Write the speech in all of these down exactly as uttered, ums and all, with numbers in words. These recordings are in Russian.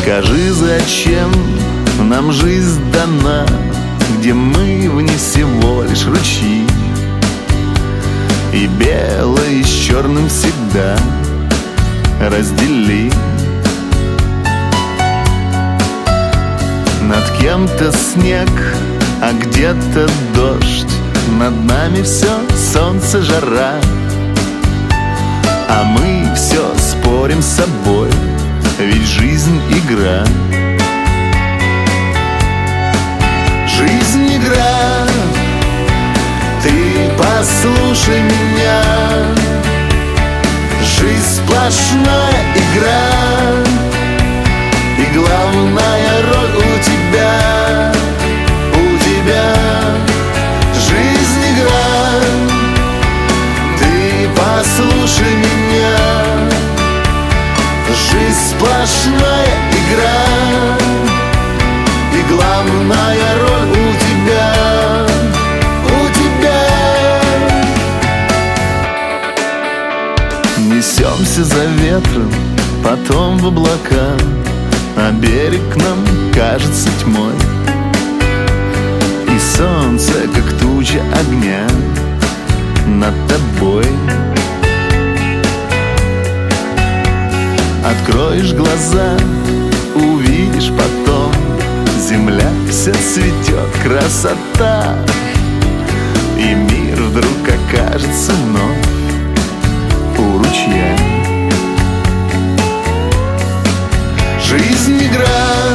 Скажи, зачем нам жизнь дана, где мы в ней всего лишь ручьи, и белое с черным всегда раздели. Над кем-то снег, а где-то дождь, над нами все солнце, жара, а мы все спорим с собой, ведь жизнь игра. Жизнь игра, ты послушай меня. Жизнь сплошная игра, и главная роль у тебя, у тебя. Жизнь игра, ты послушай меня. Жизнь сплошная игра, и главная роль у тебя, у тебя. Несемся за ветром, потом в облака, а берег нам кажется тьмой, и солнце, как туча огня, над тобой. Откроешь глаза, увидишь потом, земля вся цветет, красота, и мир вдруг окажется вновь у ручья. Жизнь игра,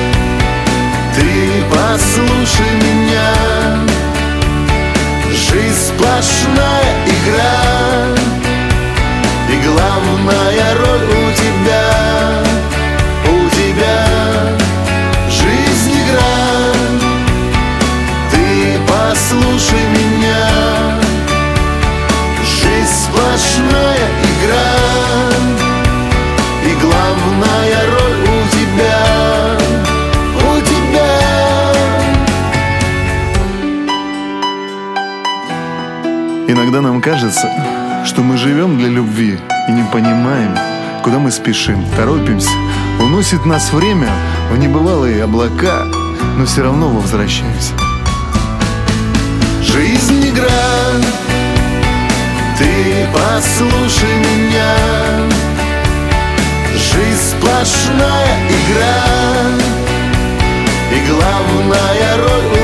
ты послушай меня. Жизнь сплошная игра, и главная роль у тебя, у тебя. Жизнь игра, ты послушай меня. Жизнь сплошная игра, и главная роль у тебя, у тебя. Иногда нам кажется, что мы живем для любви и не понимаем, куда мы спешим, торопимся. Уносит нас время в небывалые облака, но все равно возвращаемся. Жизнь игра, ты послушай меня. Жизнь сплошная игра, и главная роль